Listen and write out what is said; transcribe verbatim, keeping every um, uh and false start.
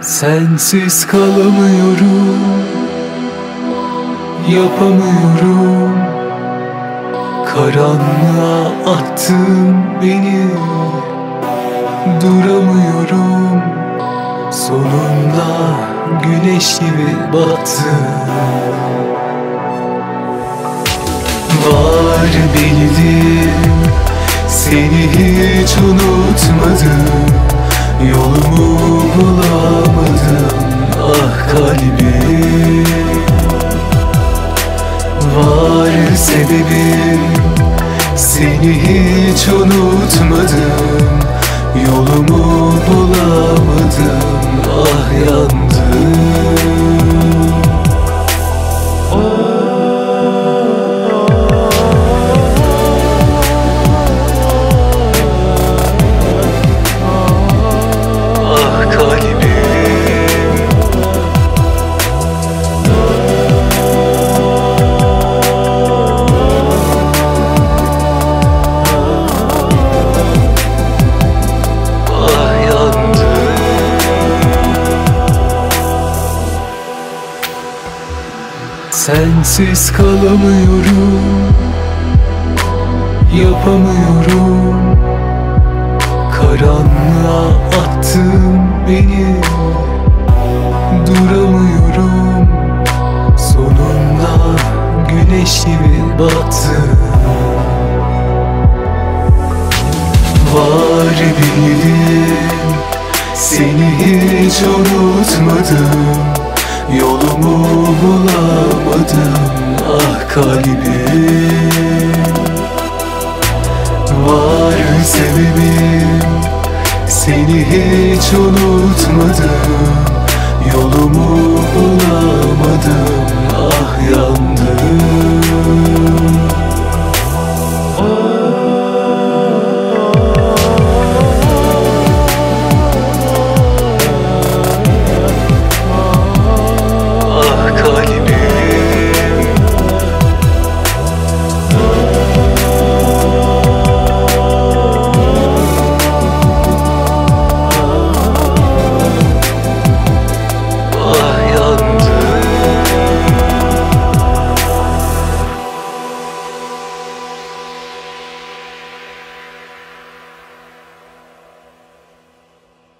Sensiz kalamıyorum, yapamıyorum. Karanlığa attın beni, duramıyorum. Sonunda güneş gibi battın. Var bildim, seni hiç unutmadım. Yolumu bulamadım, ah kalbim. Var sebebim, seni hiç unutmadım. Yolumu bulamadım, ah yandım. Sensiz kalamıyorum, yapamıyorum. Karanlığa attın beni, duramıyorum. Sonunda güneş gibi battın. Var bildim, seni hiç unutmadım. Yolumu bulamadım, ah kalbim. Var sebebim, seni hiç unutmadım. Yolumu bulamadım, ah yandım.